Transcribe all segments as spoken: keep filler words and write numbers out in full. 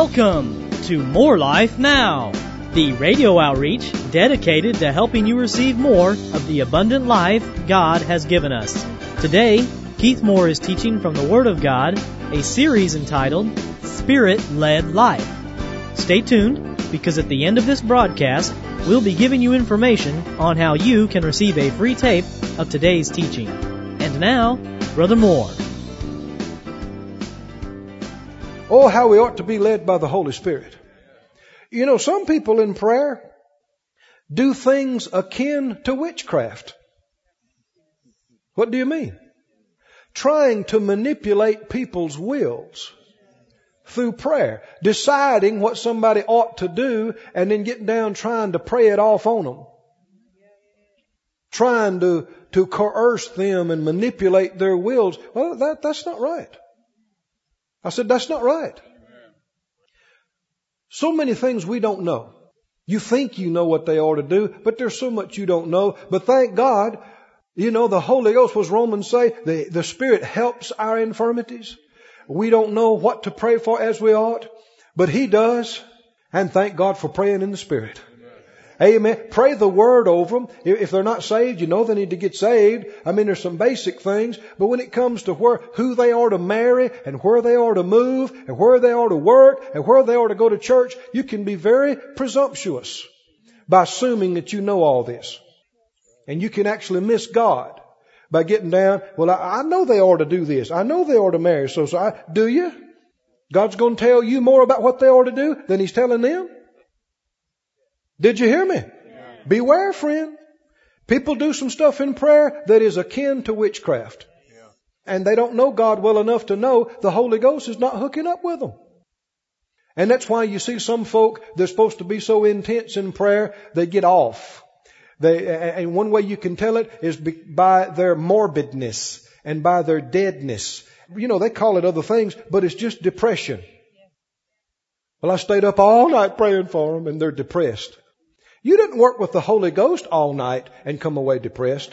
Welcome to More Life Now, the radio outreach dedicated to helping you receive more of the abundant life God has given us. Today, Keith Moore is teaching from the Word of God, a series entitled Spirit-Led Life. Stay tuned, because at the end of this broadcast, we'll be giving you information on how you can receive a free tape of today's teaching. And now, Brother Moore. Oh, how we ought to be led by the Holy Spirit. You know, some people in prayer do things akin to witchcraft. What do you mean? Trying to manipulate people's wills through prayer. Deciding what somebody ought to do and then getting down trying to pray it off on them. Trying to, to coerce them and manipulate their wills. Well, that, that's not right. I said, that's not right. So many things we don't know. You think you know what they ought to do, but there's so much you don't know. But thank God, you know, the Holy Ghost, was Romans say, the, the Spirit helps our infirmities. We don't know what to pray for as we ought, but He does. And thank God for praying in the Spirit. Amen. Pray the Word over them. If they're not saved, you know they need to get saved. I mean, there's some basic things. But when it comes to where, who they are to marry and where they are to move and where they are to work and where they are to go to church, you can be very presumptuous by assuming that you know all this. And you can actually miss God by getting down, well, I, I know they ought to do this. I know they ought to marry. So, so I, do you? God's going to tell you more about what they ought to do than He's telling them? Did you hear me? Yeah. Beware, friend. People do some stuff in prayer that is akin to witchcraft. Yeah. And they don't know God well enough to know the Holy Ghost is not hooking up with them. And that's why you see some folk, they're supposed to be so intense in prayer, they get off. They, and one way you can tell it is by their morbidness and by their deadness. You know, they call it other things, but it's just depression. Well, I stayed up all night praying for them and they're depressed. You didn't work with the Holy Ghost all night and come away depressed.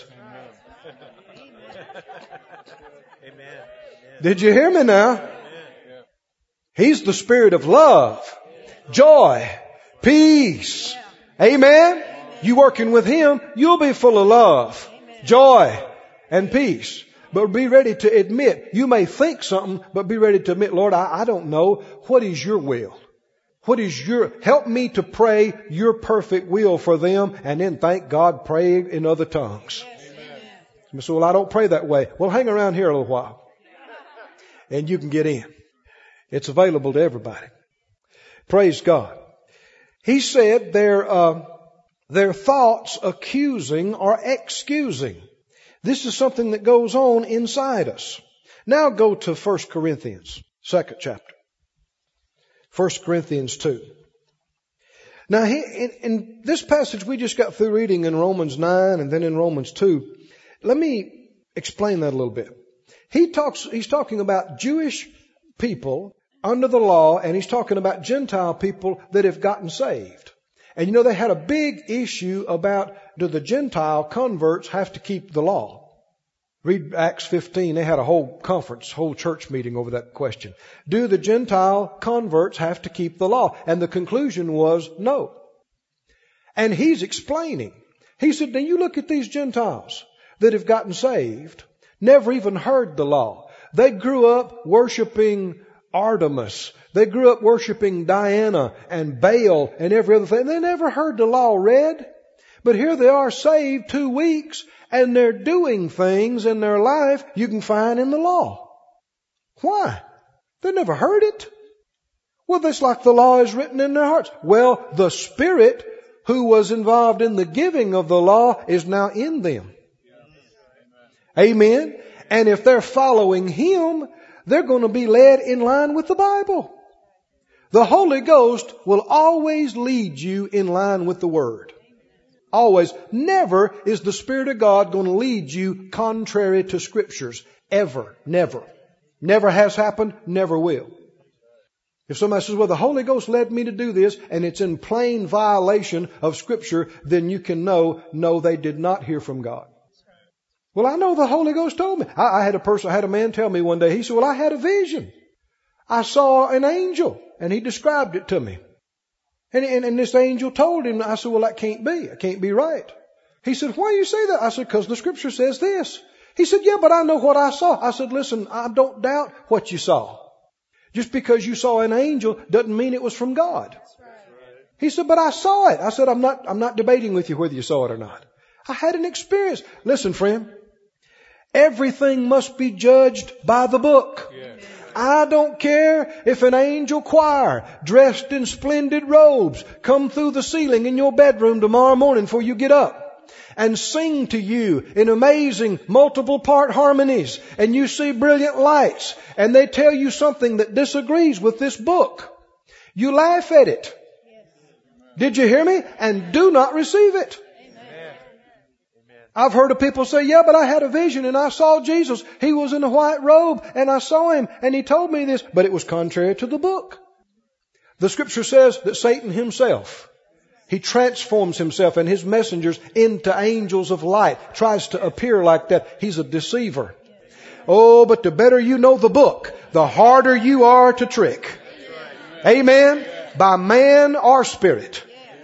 Amen. Did you hear me now? He's the Spirit of love, joy, peace. Amen. You working with Him, you'll be full of love, joy, and peace. But be ready to admit, you may think something, but be ready to admit, Lord, I, I don't know. What is your will? What is your, help me to pray your perfect will for them, and then thank God, pray in other tongues. Amen. So, well, I don't pray that way. Well, hang around here a little while and you can get in. It's available to everybody. Praise God. He said their, uh, their thoughts accusing or excusing. This is something that goes on inside us. Now go to First Corinthians, second chapter. First Corinthians two. Now, in, in this passage we just got through reading in Romans nine and then in Romans two. Let me explain that a little bit. He talks, he's talking about Jewish people under the law, and he's talking about Gentile people that have gotten saved. And you know, they had a big issue about, do the Gentile converts have to keep the law? Read Acts fifteen. They had a whole conference, whole church meeting over that question. Do the Gentile converts have to keep the law? And the conclusion was no. And he's explaining. He said, now you look at these Gentiles that have gotten saved, never even heard the law. They grew up worshiping Artemis. They grew up worshiping Diana and Baal and every other thing. They never heard the law read. But here they are saved two weeks and they're doing things in their life you can find in the law. Why? They never heard it. Well, that's like the law is written in their hearts. Well, the Spirit who was involved in the giving of the law is now in them. Amen. And if they're following Him, they're going to be led in line with the Bible. The Holy Ghost will always lead you in line with the Word. Always. Never is the Spirit of God going to lead you contrary to Scriptures. Ever. Never. Never has happened. Never will. If somebody says, well, the Holy Ghost led me to do this, and it's in plain violation of Scripture, then you can know, no, they did not hear from God. Well, I know the Holy Ghost told me. I, I had a person, I had a man tell me one day, he said, well, I had a vision. I saw an angel, and he described it to me. And, and, and this angel told him, I said, well, that can't be. It can't be right. He said, why do you say that? I said, because the scripture says this. He said, yeah, but I know what I saw. I said, listen, I don't doubt what you saw. Just because you saw an angel doesn't mean it was from God. He said, but I saw it. I said, I'm not, I'm not debating with you whether you saw it or not. I had an experience. Listen, friend, everything must be judged by the book. I don't care if an angel choir dressed in splendid robes come through the ceiling in your bedroom tomorrow morning before you get up and sing to you in amazing multiple part harmonies, and you see brilliant lights, and they tell you something that disagrees with this book. You laugh at it. Did you hear me? And do not receive it. I've heard of people say, yeah, but I had a vision and I saw Jesus. He was in a white robe and I saw him and he told me this, but it was contrary to the book. The scripture says that Satan himself, he transforms himself and his messengers into angels of light, tries to appear like that. He's a deceiver. Oh, but the better you know the book, the harder you are to trick. Amen. By man or spirit.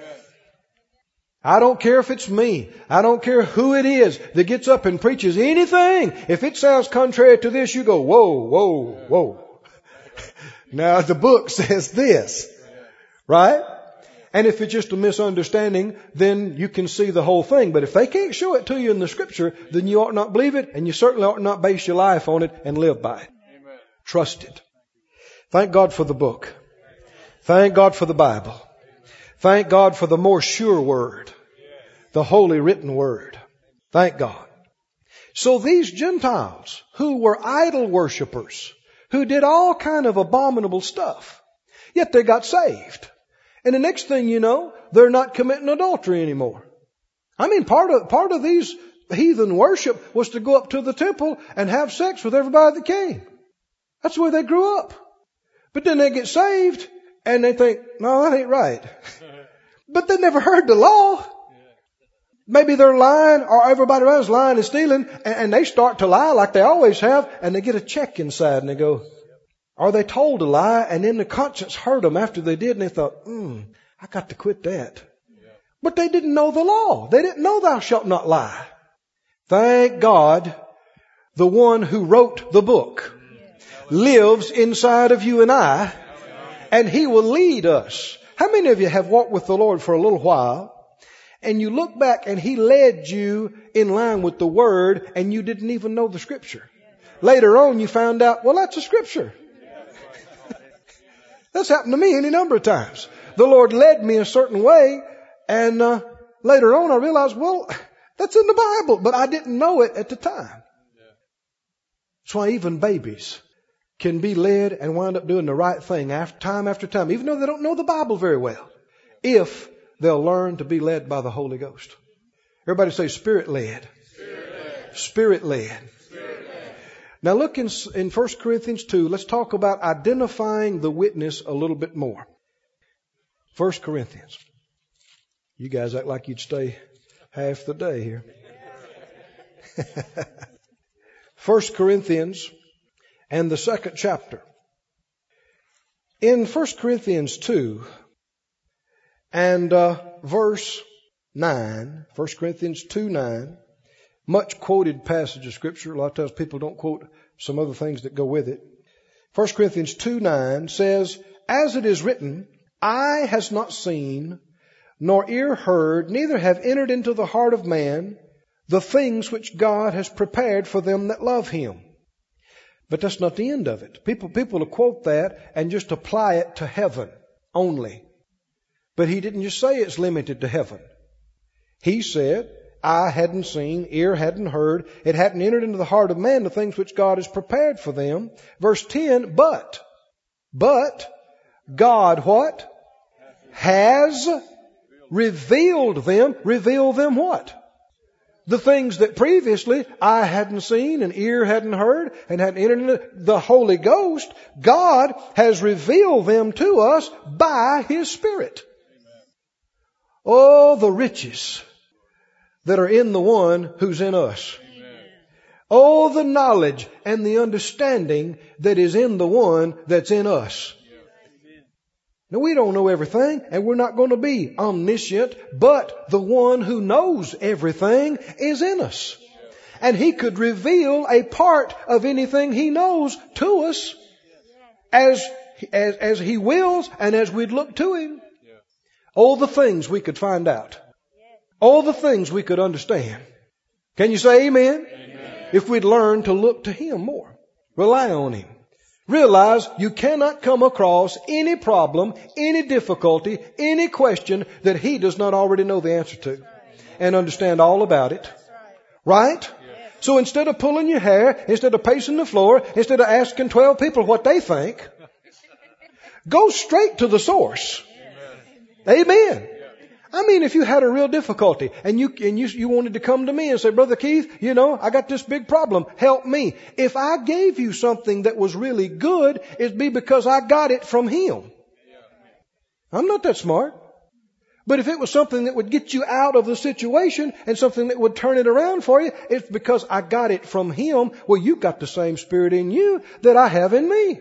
I don't care if it's me. I don't care who it is that gets up and preaches anything. If it sounds contrary to this, you go, whoa, whoa, whoa. Now the book says this, right? And if it's just a misunderstanding, then you can see the whole thing. But if they can't show it to you in the scripture, then you ought not believe it, and you certainly ought not base your life on it and live by it. Amen. Trust it. Thank God for the book. Thank God for the Bible. Thank God for the more sure word, the holy written word. Thank God. So these Gentiles who were idol worshippers, who did all kind of abominable stuff, yet they got saved. And the next thing you know, they're not committing adultery anymore. I mean, part of, part of these heathen worship was to go up to the temple and have sex with everybody that came. That's where they grew up. But then they get saved and they think, no, that ain't right. But they never heard the law. Maybe they're lying, or everybody around is lying and stealing, and, and they start to lie like they always have, and they get a check inside and they go, or they told a lie, and then the conscience hurt them after they did, and they thought, hmm, I got to quit that. But they didn't know the law. They didn't know thou shalt not lie. Thank God, the one who wrote the book lives inside of you and I, and he will lead us. How many of you have walked with the Lord for a little while and you look back and he led you in line with the word and you didn't even know the scripture? Later on you found out, well, that's a scripture. That's happened to me any number of times. The Lord led me a certain way, and uh, later on I realized, well, that's in the Bible, but I didn't know it at the time. That's why even babies can be led and wind up doing the right thing after time after time, even though they don't know the Bible very well, if they'll learn to be led by the Holy Ghost. Everybody say Spirit-led. Spirit-led. Spirit-led. Spirit-led. Now look in, in First Corinthians two, let's talk about identifying the witness a little bit more. First Corinthians. You guys act like you'd stay half the day here. First Corinthians and the second chapter. In First Corinthians two and uh, verse nine, First Corinthians two nine, much quoted passage of Scripture. A lot of times people don't quote some other things that go with it. First Corinthians two nine says, as it is written, eye has not seen, nor ear heard, neither have entered into the heart of man the things which God has prepared for them that love him. But that's not the end of it. People, people will quote that and just apply it to heaven only. But he didn't just say it's limited to heaven. He said, eye hadn't seen, ear hadn't heard, it hadn't entered into the heart of man the things which God has prepared for them. Verse ten, but, but, God what? Has revealed them. Revealed them what? The things that previously eye hadn't seen and ear hadn't heard and hadn't entered into the Holy Ghost, God has revealed them to us by His Spirit. Oh, the riches that are in the one who's in us. Amen. Oh, the knowledge and the understanding that is in the one that's in us. Now, we don't know everything, and we're not going to be omniscient, but the one who knows everything is in us. And He could reveal a part of anything He knows to us as, as, as He wills and as we'd look to Him. All the things we could find out. All the things we could understand. Can you say amen? Amen. If we'd learn to look to Him more. Rely on Him. Realize you cannot come across any problem, any difficulty, any question that He does not already know the answer to and understand all about it. Right? So instead of pulling your hair, instead of pacing the floor, instead of asking twelve people what they think, go straight to the source. Amen. I mean, if you had a real difficulty and you and you, you wanted to come to me and say, Brother Keith, you know, I got this big problem. Help me. If I gave you something that was really good, it'd be because I got it from Him. I'm not that smart. But if it was something that would get you out of the situation and something that would turn it around for you, it's because I got it from Him. Well, you've got the same Spirit in you that I have in me.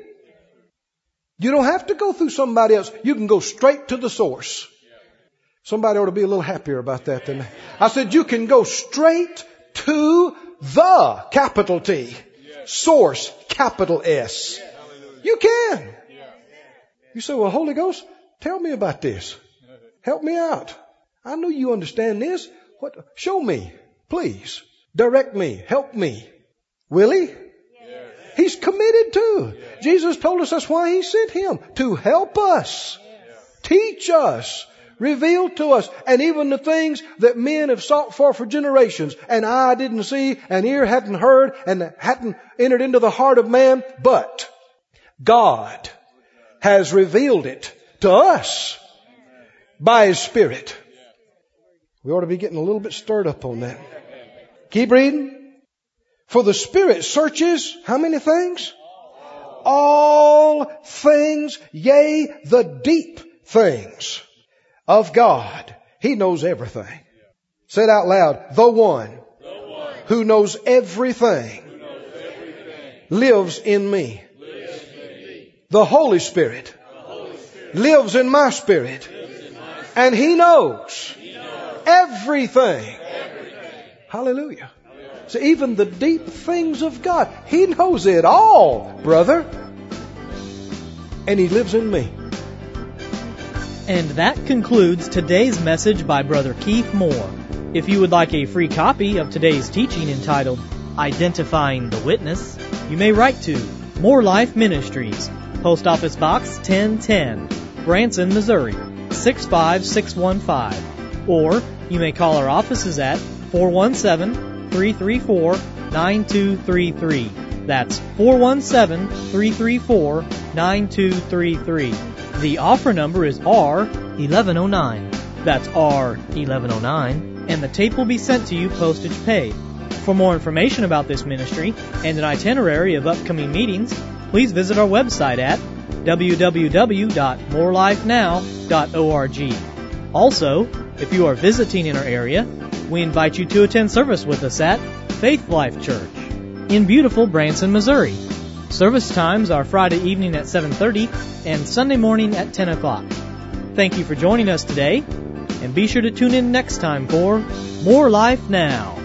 You don't have to go through somebody else. You can go straight to the source. Somebody ought to be a little happier about that than me. I said you can go straight to the capital T, source, capital S. You can. You say, well, Holy Ghost, tell me about this. Help me out. I know you understand this. What? Show me, please. Direct me. Help me. Will He? He's committed to. Jesus told us that's why He sent Him, to help us, teach us, reveal to us, and even the things that men have sought for for generations, and eye didn't see, and ear hadn't heard, and hadn't entered into the heart of man, but God has revealed it to us by His Spirit. We ought to be getting a little bit stirred up on that. Keep reading. For the Spirit searches how many things? All things, yea, the deep things of God. He knows everything. Say it out loud. The one, the one who knows everything, who knows everything lives in me. Lives in me. The Holy Spirit, the Holy Spirit lives in my spirit. In my spirit. And He knows, he knows everything. everything. Hallelujah. So even the deep things of God, He knows it all, brother. And He lives in me. And that concludes today's message by Brother Keith Moore. If you would like a free copy of today's teaching entitled Identifying the Witness, you may write to More Life Ministries, Post Office Box ten ten, Branson, Missouri, six five six one five. Or you may call our offices at four one seven, three three four, nine two three three. That's four one seven, three three four, nine two three three. The offer number is R eleven oh nine. That's R eleven oh nine. And the tape will be sent to you postage paid. For more information about this ministry and an itinerary of upcoming meetings, please visit our website at w w w dot more life now dot org. Also, if you are visiting in our area, we invite you to attend service with us at Faith Life Church in beautiful Branson, Missouri. Service times are Friday evening at seven thirty and Sunday morning at ten o'clock. Thank you for joining us today, and be sure to tune in next time for More Life Now.